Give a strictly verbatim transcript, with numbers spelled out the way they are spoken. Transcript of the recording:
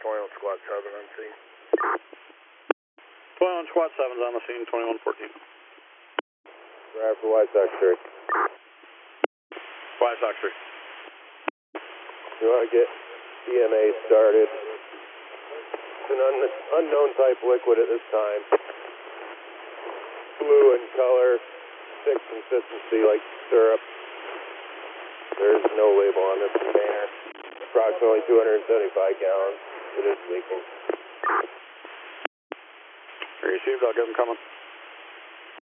twenty-one Squad seven on scene. twenty-one Squad seven's on the scene, twenty-one fourteen. Drive for White Sox three. White Sox three. You want to get E M A started. It's an un unknown type liquid at this time. Blue in color, thick consistency like syrup. There's no label on this container. Approximately two hundred seventy-five gallons. It is leaking. Received, I'll get them coming.